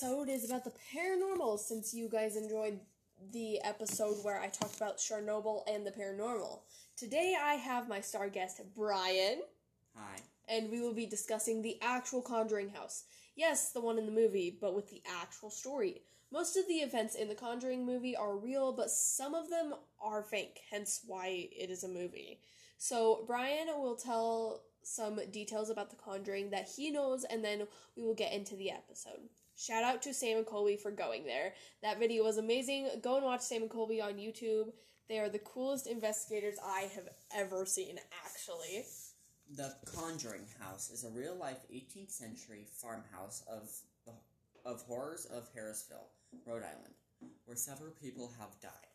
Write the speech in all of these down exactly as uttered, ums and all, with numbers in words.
episode is about the paranormal, since you guys enjoyed the episode where I talked about Chernobyl and the paranormal. Today I have my star guest, Brian. Hi. And we will be discussing the actual Conjuring house. Yes, the one in the movie, but with the actual story. Most of the events in the Conjuring movie are real, but some of them are fake, hence why it is a movie. So, Brian will tell some details about the Conjuring that he knows, and then we will get into the episode. Shout out to Sam and Colby for going there. That video was amazing. Go and watch Sam and Colby on YouTube. They are the coolest investigators I have ever seen, actually. The Conjuring House is a real-life eighteenth century farmhouse of the of horrors of Harrisville, Rhode Island, where several people have died.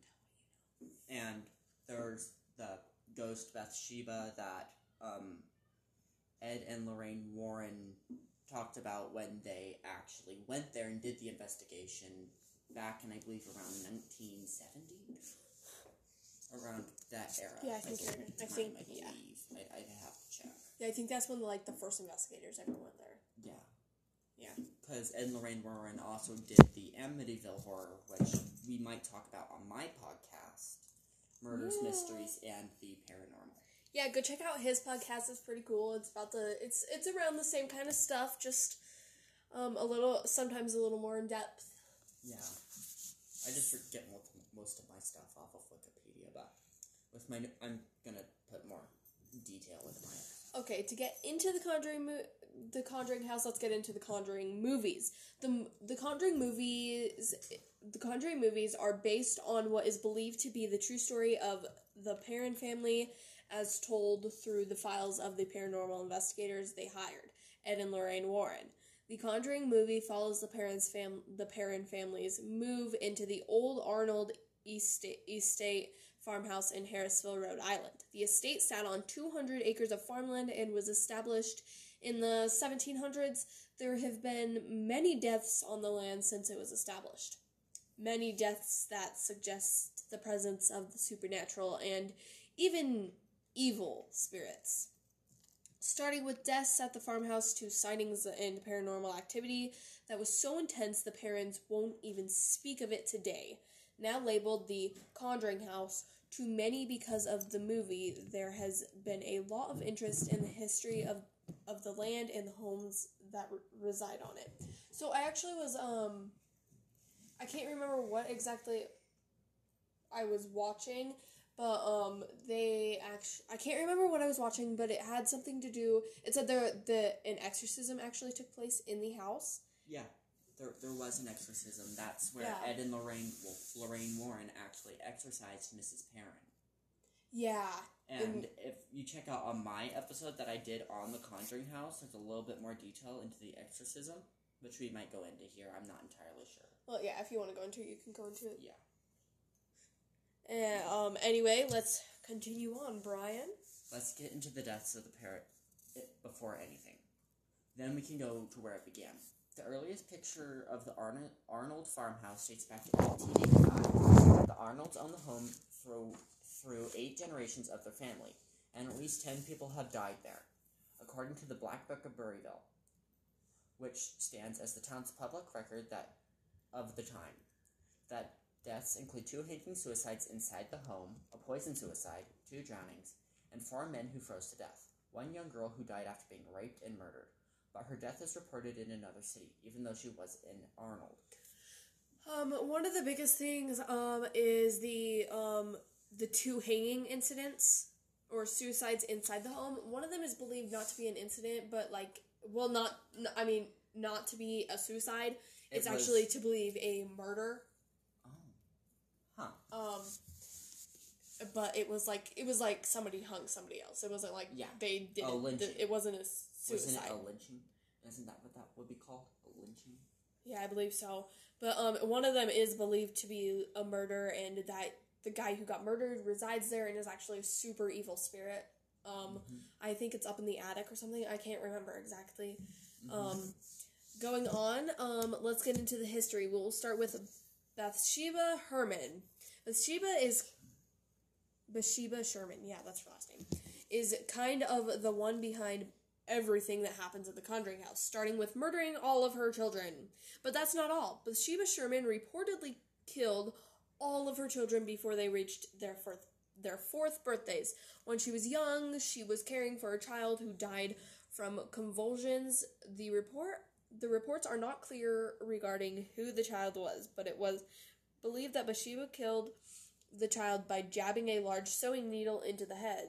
And there's the ghost Bathsheba that um, Ed and Lorraine Warren talked about when they actually went there and did the investigation back in, I believe, around nineteen seventy? Around that era. Yeah, I think like, you're, I time, think, I believe. yeah. I, I'd have to check. Yeah, I think that's when, like, the first investigators ever went there. Yeah. Yeah. Because Ed and Lorraine Warren also did the Amityville Horror, which we might talk about on my podcast, Murders, yeah. Mysteries, and the Paranormal. Yeah, go check out his podcast. It's pretty cool. It's about the, it's it's around the same kind of stuff, just um, a little, sometimes a little more in depth. Yeah. I just forget most of my stuff off of Wikipedia, but with my, I'm gonna put more detail with my... Okay, to get into the Conjuring mo- the Conjuring house, let's get into the Conjuring movies. The the Conjuring movies the Conjuring movies are based on what is believed to be the true story of the Perron family, as told through the files of the paranormal investigators they hired, Ed and Lorraine Warren. The Conjuring movie follows the Perron's fam- the Perron family's move into the old Arnold Estate, Estate farmhouse in Harrisville, Rhode Island. The estate sat on two hundred acres of farmland and was established in the seventeen hundreds. There have been many deaths on the land since it was established. Many deaths that suggest the presence of the supernatural and even evil spirits. Starting with deaths at the farmhouse to sightings and paranormal activity that was so intense the parents won't even speak of it today. Now labeled the Conjuring House to many because of the movie, there has been a lot of interest in the history of, of the land and the homes that re- reside on it. So I actually was, um, I can't remember what exactly I was watching, but um, they actually, I can't remember what I was watching, but it had something to do, it said there, the, an exorcism actually took place in the house. Yeah. There, there was an exorcism. That's where Yeah. Ed and Lorraine, well, Lorraine Warren actually exorcised Missus Perron. Yeah. And if you check out on my episode that I did on the Conjuring House, there's a little bit more detail into the exorcism, which we might go into here. I'm not entirely sure. Well, yeah, if you want to go into it, you can go into it. Yeah. And, um, anyway, let's continue on, Brian. Let's get into the deaths of the parrot before anything. Then we can go to where it began. The earliest picture of the Arnold, Arnold farmhouse dates back to eighteen eighty-five. The Arnolds owned the home through, through eight generations of their family, and at least ten people have died there, according to the Black Book of Buryville, which stands as the town's public record that of the time. That deaths include two hanging suicides inside the home, a poison suicide, two drownings, and four men who froze to death. One young girl who died after being raped and murdered. But her death is reported in another city, even though she was in Arnold. Um, one of the biggest things, um, is the, um, the two hanging incidents, or suicides inside the home. One of them is believed not to be an incident, but, like, well, not, I mean, not to be a suicide. It it's was... actually to believe a murder. Oh. Huh. Um, but it was, like, it was, like, somebody hung somebody else. It wasn't, like, yeah. they did a lynching. It wasn't a suicide. Wasn't it a lynching? Isn't that what that would be called? A lynching? Yeah, I believe so. But um, one of them is believed to be a murder, and that the guy who got murdered resides there and is actually a super evil spirit. Um, mm-hmm. I think it's up in the attic or something. I can't remember exactly. Mm-hmm. Um, going on, um, let's get into the history. We'll start with Bathsheba Herman. Bathsheba is... Bathsheba Sherman, yeah, that's her last name. Is kind of the one behind everything that happens at the Conjuring house, starting with murdering all of her children. But that's not all. Bathsheba Sherman reportedly killed all of her children before they reached their fourth, their fourth birthdays. When she was young, she was caring for a child who died from convulsions. The report the reports are not clear regarding who the child was, but it was believed that Bathsheba killed the child by jabbing a large sewing needle into the head.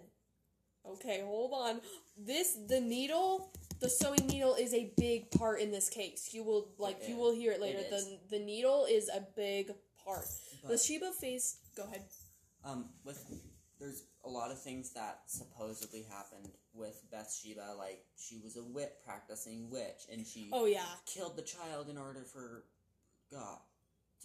Okay, hold on. This, the needle, the sewing needle is a big part in this case. You will, like, It you is. will hear it later. It is. The the needle is a big part. But, Bathsheba faced, go ahead. um, with, there's a lot of things that supposedly happened with Bathsheba, like, she was a witch, practicing witch, and she Oh, yeah. killed the child in order for God to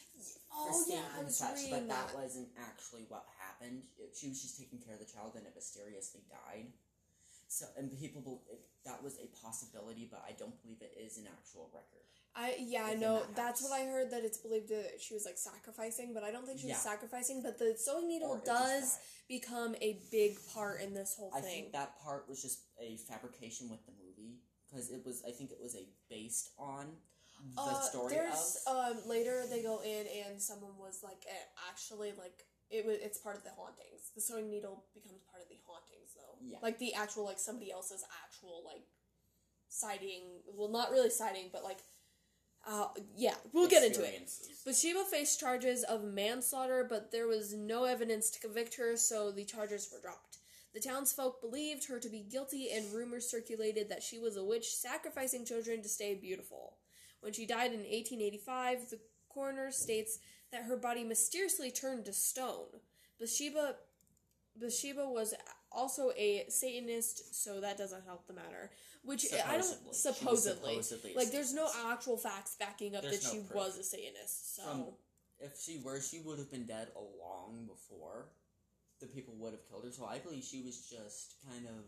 Oh, for yeah, Satan I and was such, reading but that, that. wasn't actually what happened. It, she was just taking care of the child, and it mysteriously died. So, and people, bel- it, that was a possibility, but I don't believe it is an actual record. I yeah, I within know. that That's house. what I heard, that it's believed that she was like sacrificing, but I don't think she was Yeah. sacrificing. But the sewing needle Or it just does died. become a big part in this whole I thing. think that part was just a fabrication with the movie, because it was. I think it was a based on the uh, story there's of. um later they go in and someone was like eh, actually like it was it's part of the hauntings. The sewing needle becomes part of the hauntings though. Yeah. Like the actual like somebody else's actual like sighting. Well, not really sighting, but like. Uh, yeah, we'll get into it. experiences. Bathsheba faced charges of manslaughter, but there was no evidence to convict her, so the charges were dropped. The townsfolk believed her to be guilty, and rumors circulated that she was a witch sacrificing children to stay beautiful. When she died in eighteen eighty-five, the coroner states that her body mysteriously turned to stone. Bathsheba, Bathsheba was also a Satanist, so that doesn't help the matter. Which I don't Supposedly. She was supposedly, supposedly a like there's no Satanist. actual facts backing up There's that no she proof. was a Satanist. So From, if she were, she would have been dead a long before the people would have killed her. So I believe she was just kind of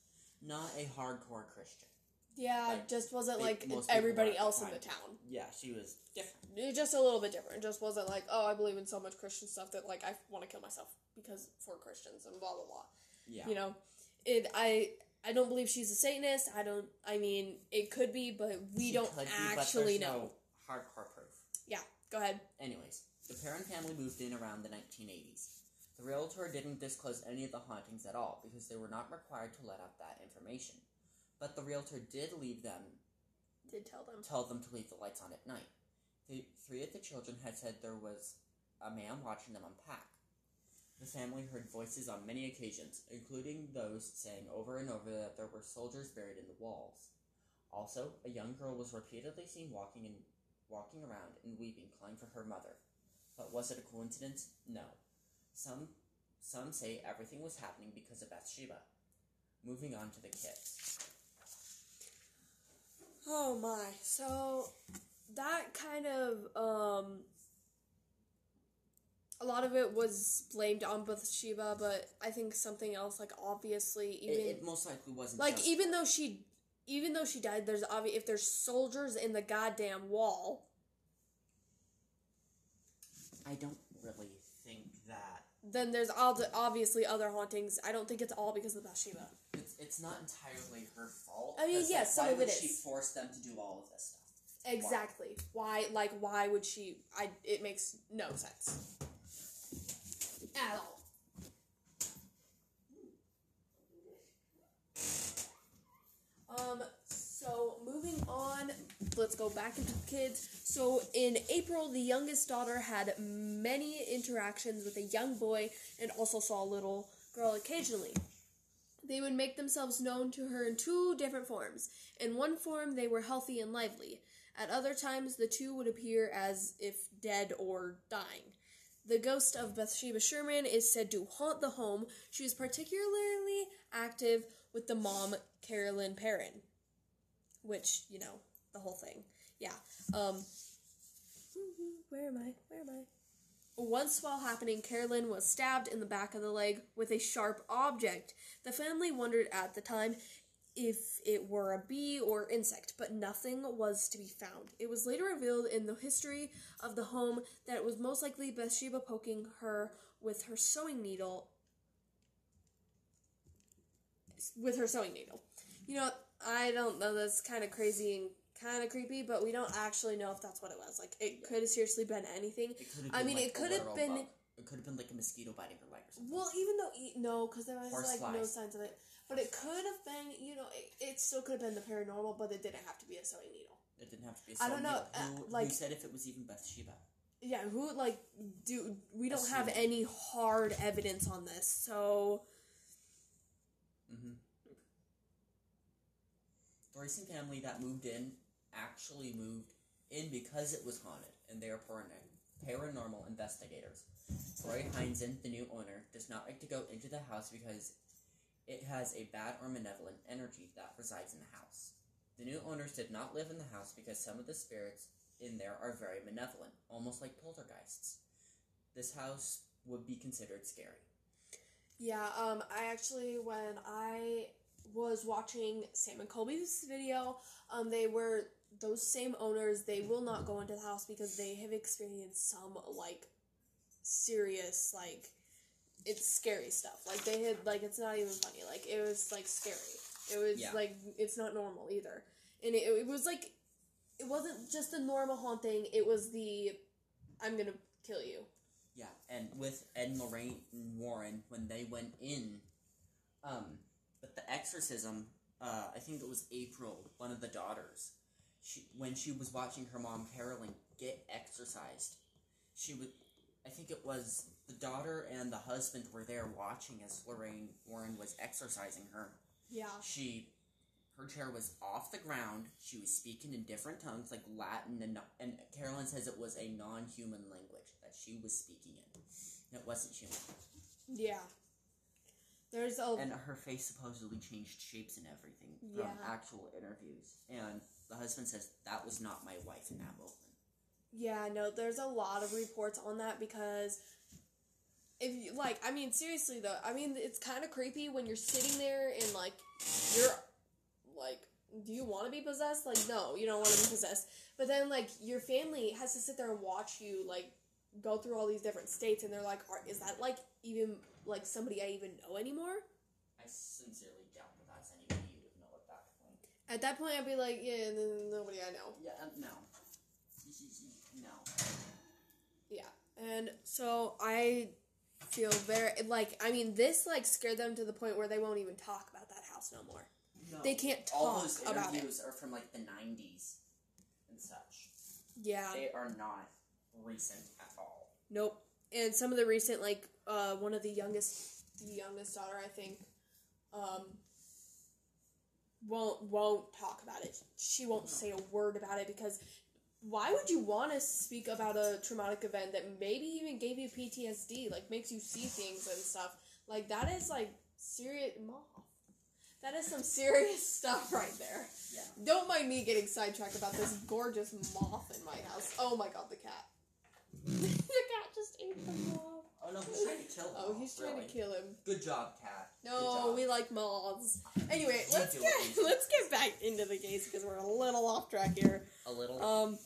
not a hardcore Christian. yeah, like, it just wasn't they- like most people everybody were at the else in time. the town. Yeah, she was different. It was just a little bit different. It just wasn't like, oh, I believe in so much Christian stuff that like I want to kill myself because for Christians and blah blah blah. Yeah. You know, it. I I don't believe she's a Satanist. I don't. I mean, it could be, but we She don't could be, but actually there's know. no hardcore proof. Yeah, go ahead. Anyways, the Perrin family moved in around the nineteen eighties. The realtor didn't disclose any of the hauntings at all because they were not required to let out that information. But the realtor did leave them, Did tell them. tell them to leave the lights on at night. The three of the children had said there was a man watching them unpack. The family heard voices on many occasions, including those saying over and over that there were soldiers buried in the walls. Also, a young girl was repeatedly seen walking and walking around and weeping, crying for her mother. But was it a coincidence? No. Some some say everything was happening because of Bathsheba. Moving on to the kids. Oh my. So that kind of um a lot of it was blamed on Bathsheba, but I think something else, like obviously It, even it most likely wasn't like just even though she even though she died, there's obvi- if there's soldiers in the goddamn wall, I don't really think that then there's ob- obviously other hauntings. I don't think it's all because of Bathsheba. it's, it's not entirely her fault. I mean, 'cause, yes, like, some why of would it she is. force them to do all of this stuff? Exactly. Why? Like, why would she? I. It makes no sense at all. Um. So moving on, let's go back into the kids. So in April, the youngest daughter had many interactions with a young boy and also saw a little girl occasionally. They would make themselves known to her in two different forms. In one form, they were healthy and lively. At other times, the two would appear as if dead or dying. The ghost of Bathsheba Sherman is said to haunt the home. She was particularly active with the mom, Carolyn Perrin. Which, you know, the whole thing. Yeah. Um, where am I? Where am I? Once while happening, Carolyn was stabbed in the back of the leg with a sharp object. The family wondered at the time if it were a bee or insect, but nothing was to be found. It was later revealed in the history of the home that it was most likely Bathsheba poking her with her sewing needle. With her sewing needle. You know, I don't know. That's kind of crazy and kind of creepy, but we don't actually know if that's what it was. Like, it could have seriously been anything. It could have I been, mean, like, it could have a literal been. bug. It could have been like a mosquito biting her leg or something. Well, even though e- no, because there was Horse like no flies. signs of it. But it could have been. You know, it, it still could have been the paranormal, but it didn't have to be a sewing needle. It didn't have to be a I don't know, needle. Who, uh, like- who said if it was even Bathsheba? Yeah, who like do we don't have Assuming. any hard evidence on this, so. Mm-hmm. The recent family that moved in actually moved in because it was haunted, and they are paran- paranormal investigators. Troy Heinzen, the new owner, does not like to go into the house because it has a bad or malevolent energy that resides in the house. The new owners did not live in the house because some of the spirits in there are very malevolent, almost like poltergeists. This house would be considered scary. Yeah, um, I actually, when I was watching Sam and Colby's video, um, they were, those same owners, they will not go into the house because they have experienced some, like, serious, like, it's scary stuff. Like, they had, like, it's not even funny. Like, it was, like, scary. It was, Yeah. like, it's not normal either. And it, it was, like, it wasn't just a normal haunting, it was the, I'm gonna kill you. Yeah, and with Ed and Lorraine Warren, when they went in, um, with the exorcism, uh, I think it was April, one of the daughters, she, when she was watching her mom, Carolyn, get exorcised, she would, I think it was the daughter and the husband were there watching as Lorraine Warren was exorcising her. Yeah. She, her chair was off the ground, she was speaking in different tongues, like Latin, and, and Carolyn says it was a non-human language that she was speaking in. It wasn't human. Yeah. There's a... And her face supposedly changed shapes and everything from Yeah. actual interviews. And the husband says, that was not my wife in that moment. Yeah, no, there's a lot of reports on that because if you, like, I mean, seriously though, I mean, it's kind of creepy when you're sitting there and, like, you're, like, do you want to be possessed? Like, no, you don't want to be possessed. But then, like, your family has to sit there and watch you, like, go through all these different states, and they're like, Are, is that, like, even, like, somebody I even know anymore? I sincerely doubt that that's anybody you would know at that point. At that point, I'd be like, yeah, n- n- nobody I know. Yeah, um, no. No. Yeah, and so I feel very, like, I mean, this, like, scared them to the point where they won't even talk about that house no more. No. They can't All talk those about it. interviews are from, like, the nineties and such. Yeah. They are not recent at all. Nope. And some of the recent, like, uh, one of the youngest, the youngest daughter, I think, um, won't, won't talk about it. She won't say a word about it because why would you want to speak about a traumatic event that maybe even gave you P T S D, like, makes you see things and stuff? Like, that is, like, serious, moth. That is some serious stuff right there. Yeah. Don't mind me getting sidetracked about this gorgeous moth in my house. Oh my god, the cat. The cat just ate the moth. Oh no, he's trying to kill him. Oh, he's trying really. to kill him. Good job, cat. Good No, job. we like moths. Anyway, You let's do get it. let's get back into the case because we're a little off track here. A little. Um.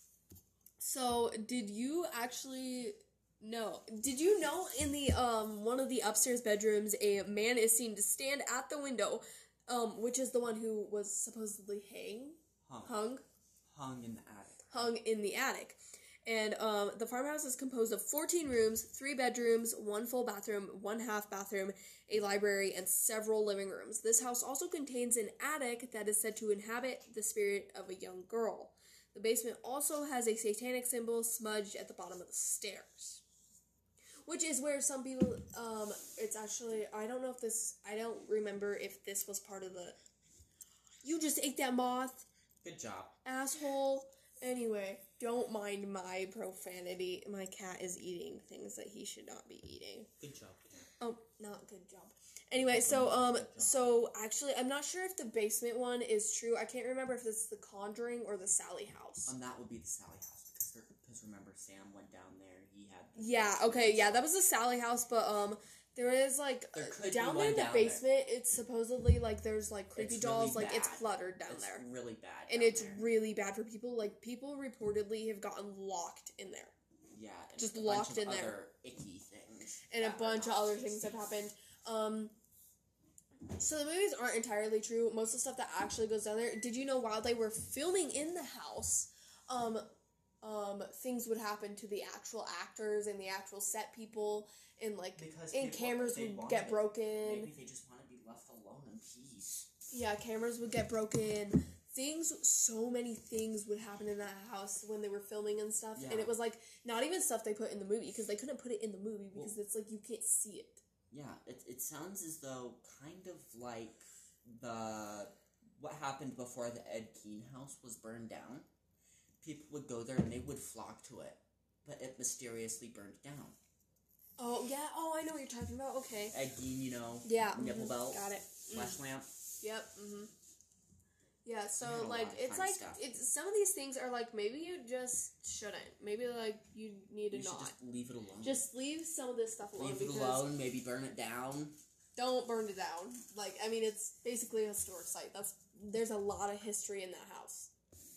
So, did you actually know? Did you know in the um one of the upstairs bedrooms, a man is seen to stand at the window, um, which is the one who was supposedly hang, hung. hung, Hung in the attic. hung in the attic. And um, the farmhouse is composed of fourteen rooms, three bedrooms, one full bathroom, one half bathroom, a library, and several living rooms. This house also contains an attic that is said to inhabit the spirit of a young girl. The basement also has a satanic symbol smudged at the bottom of the stairs. Which is where some people, um, it's actually, I don't know if this, I don't remember if this was part of the, you just ate that moth, Good job. asshole. Anyway, don't mind my profanity. My cat is eating things that he should not be eating. Good job, cat. Oh, not good job. Anyway, so, um, so, actually, I'm not sure if the basement one is true. I can't remember if it's the Conjuring or the Sally house. Um, that would be the Sally house because there, because remember Sam went down there. He had. The Yeah, okay, yeah, that was the Sally house, but, um, there is, like, There could down be there one in the down basement, it's supposedly, like, there's, like, creepy It's dolls, really like, it's bad. cluttered down It's there. really bad. And down it's there. really bad for people, like, people reportedly have gotten locked in there. yeah, and just a locked bunch of in there. other icky things. And a that are bunch of not other supposed things have to. happened. Um, So the movies aren't entirely true. Most of the stuff that actually goes down there. Did you know while they were filming in the house, um, um, things would happen to the actual actors and the actual set people, and like, Because and people- cameras they would wanted get it. broken. Maybe they just want to be left alone in peace. Yeah, cameras would get broken. Things, so many things would happen in that house when they were filming and stuff. Yeah. And it was like, not even stuff they put in the movie, because they couldn't put it in the movie because Well, it's like you can't see it. Yeah, it, it sounds as though kind of like the what happened before the Ed Gein house was burned down. People would go there and they would flock to it, but it mysteriously burned down. Oh, yeah. Oh, I know what you're talking about. Okay. Ed Gein, you know, Yeah. nipple mhm, belt, Got it. flash Mm. lamp. Yep. Mm-hmm. Yeah, so, They had a like, lot of it's fun like, stuff. it's some of these things are like, maybe you just shouldn't. Maybe, like, you need to You should not. just leave it alone. Just leave some of this stuff alone. leave it because alone. Maybe burn it down. Don't burn it down. Like, I mean, it's basically a historic site. That's There's a lot of history in that house.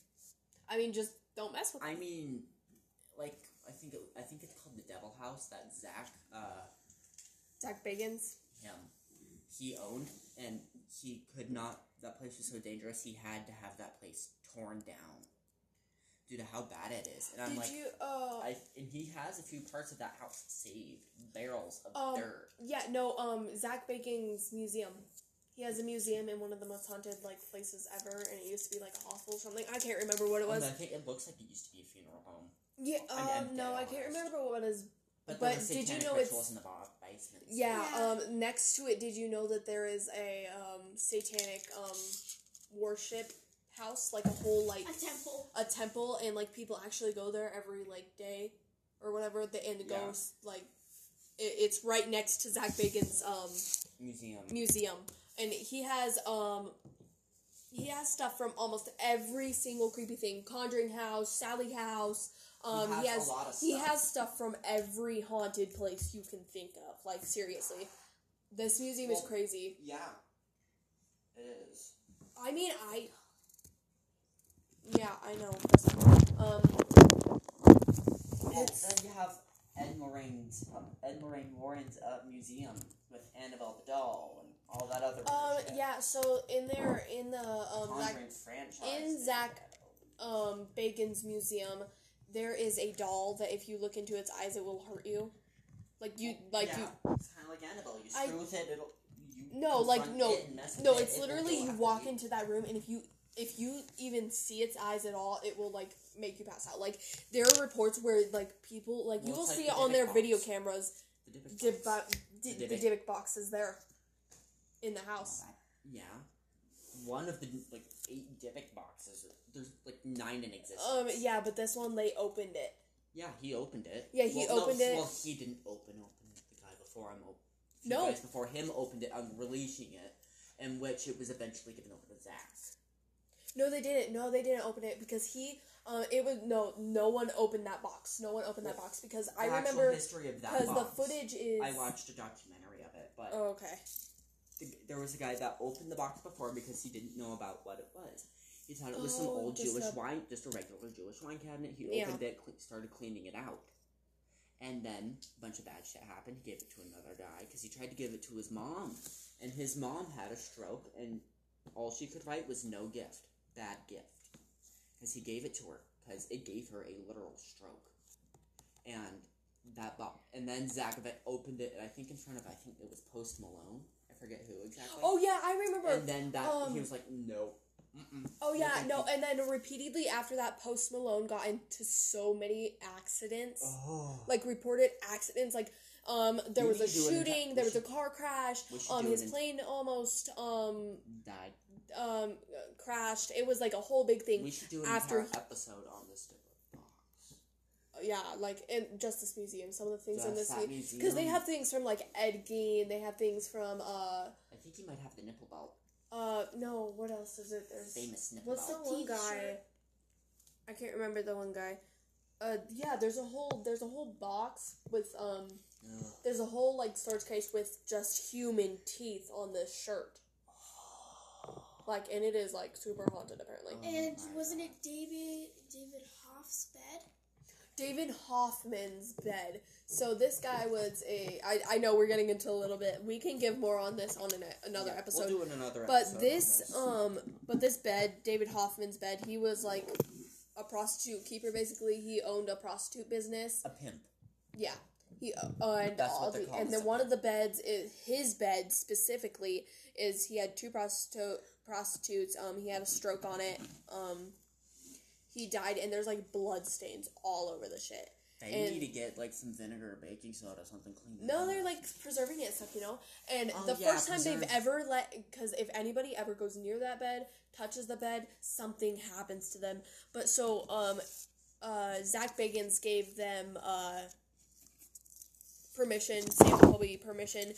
I mean, just don't mess with it. I mean, like I think it, I think it's called the Devil House that Zach, uh, Zach Bagans. him, he owned, and he could not. That place was so dangerous. He had to have that place torn down due to how bad it is. And I'm Did like, you, uh... I and he has a few parts of that house saved, barrels of Um, dirt. Yeah, no, um, Zach Bagans' museum. He has a museum in one of the most haunted, like, places ever, and it used to be, like, a hospital or something. I can't remember what it was. And I think it looks like it used to be a funeral home. Yeah, I mean, um, I'm no, dead I can't honest. remember what it is. But, But there were did you satanic know rituals it's- in the bo- basement? Yeah, Yeah. um, next to it, did you know that there is a, um, satanic, um, worship house? Like, a whole, like... A temple. a temple, and like people actually go there every like day or whatever. The and it Yeah. goes like it, it's right next to Zach Bagans' um Museum. museum, and he has um he has stuff from almost every single creepy thing. Conjuring House, Sally House. Um, He he has has a lot of he stuff. has stuff from every haunted place you can think of. Like seriously, this museum is Well, crazy. Yeah, it is. I mean, I. Yeah, I know. Um, Well, it's then you have Ed Moraine's um, Ed Moraine Warren's uh, museum with Annabelle the doll and all that other. um bullshit. yeah. So in there, in the um Zach, Conjuring franchise. in Zach um Bacon's museum, there is a doll that if you look into its eyes, it will hurt you. Like you, like yeah, you. it's kind of like Annabelle. You I- screw with it, it'll. You No, like, confront no, it and mess with No, it, it's it will literally go you after walk you. into that room, and if you if you even see its eyes at all, it will like make you pass out. Like there are reports where like people like you Well, will it's like see the it on Dybbuk their box. video cameras. The Dybbuk Dib- box. di- The the Dybbuk. Dybbuk box is there in the house. Yeah. One of the like eight Dybbuk boxes. There's like nine in existence. Um, yeah, but this one they opened it. Yeah, he opened it. Yeah, he well, opened no, it. Well, he didn't open open it. The guy before him opened. No. guys before him opened it on releasing it, in which it was eventually given over to Zach. No, they didn't. No, they didn't open it because he. Uh, it was no. No one opened that box. No one opened that box because The I actual remember history of that because the box. footage is. I watched a documentary of it, but Oh, okay. the, there was a guy that opened the box before because he didn't know about what it was. He thought it was some Oh, old just Jewish a- wine, just a regular Jewish wine cabinet. He Yeah. opened it, cle started cleaning it out. And then a bunch of bad shit happened. He gave it to another guy because he tried to give it to his mom. And his mom had a stroke, and all she could write was no gift. Bad gift. Because he gave it to her. Because it gave her a literal stroke. And that box. And then Zach opened it, I think in front of, I think it was Post Malone. I forget who exactly. Oh yeah, I remember. And then that, um, he was like, no. Mm-mm. Oh yeah, thank no, you. and then repeatedly after that, Post Malone got into so many accidents, Oh. like reported accidents. Like, um, there We was a need to do an shooting, enti- there we was a should- car crash. we should Um, do his an- plane almost um Died. um crashed. It was like a whole big thing. We should do an after entire episode on this different box. Yeah, like in Justice Museum, some of the things in this Just that because they museum. have things from like Ed Gein. They have things from uh I think he might have the nipple belt. uh no, what else is it? There's Famous nipple what's the belt. one guy? T-shirt. I can't remember the one guy. Uh, yeah, there's a whole there's a whole box with um Ugh. there's a whole like storage case with just human teeth on this shirt. Like, and it is like super haunted apparently. Oh And my wasn't God. it David David Hoff's bed? David Hoffman's bed. So this guy was a. I, I know we're getting into a little bit. We can give more on this on an, another yeah, episode. We'll do it another but episode. this, This. um, but this bed, David Hoffman's bed, he was like a prostitute keeper. Basically, he owned a prostitute business. A pimp. Yeah, he uh, and That's all what they're the, called, and then a one pimp. of the beds is his bed specifically is he had two prostitute prostitutes. Um, he had a stroke on it. Um, he died, and there's like blood stains all over the shit. They and, need to get, like, some vinegar or baking soda or something clean. No, they're, like, preserving it and stuff, you know? And Oh, the yeah, first time preserve. they've ever let... Because if anybody ever goes near that bed, touches the bed, something happens to them. But so, um, uh, Zach Bagans gave them, uh, permission, Sam Colby permission,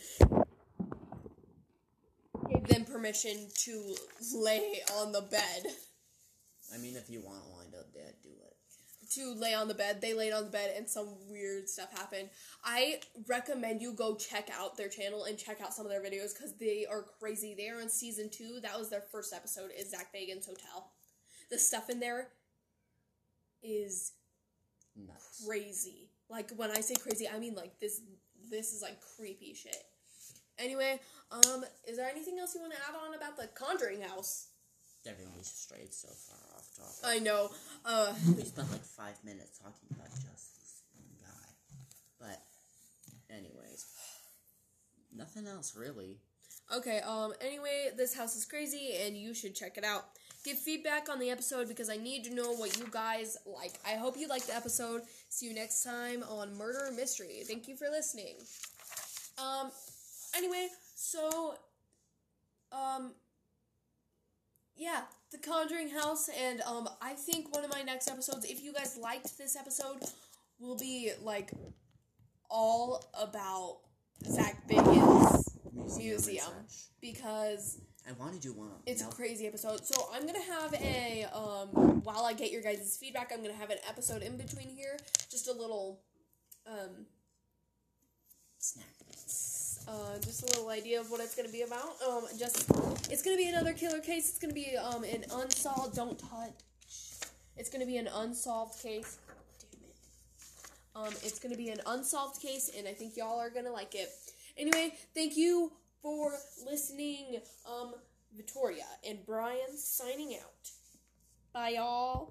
gave them permission to lay on the bed. I mean, if you want to wind up dead, do it. To lay on the bed. They laid on the bed and some weird stuff happened. I recommend you go check out their channel and check out some of their videos because they are crazy. They are on season two. That was their first episode, is Zach Bagans' Hotel. The stuff in there is Nuts. crazy. Like, when I say crazy, I mean, like, this this is, like, creepy shit. Anyway, um, is there anything else you want to add on about the Conjuring house? Everybody's strayed so far off topic. I know. Uh, We spent like five minutes talking about just this one guy. But, anyways. Nothing else, really. Okay, um, anyway, this house is crazy, and you should check it out. Give feedback on the episode, because I need to know what you guys like. I hope you liked the episode. See you next time on Murder Mystery. Thank you for listening. Um, anyway, so, um... yeah, The Conjuring House, and um, I think one of my next episodes, if you guys liked this episode, will be, like, all about Zach Bagans' Museum. museum, and such. because I want to do one. it's no. a crazy episode. So I'm going to have a, um, while I get your guys' feedback, I'm going to have an episode in between here, just a little, um... snack. Uh, just a little idea of what it's going to be about. Um, just, it's going to be another killer case. It's going to be, um, an unsolved, don't touch. It's going to be an unsolved case. Damn it. Um, it's going to be an unsolved case, and I think y'all are going to like it. Anyway, thank you for listening. Um, Victoria and Brian signing out. Bye, y'all.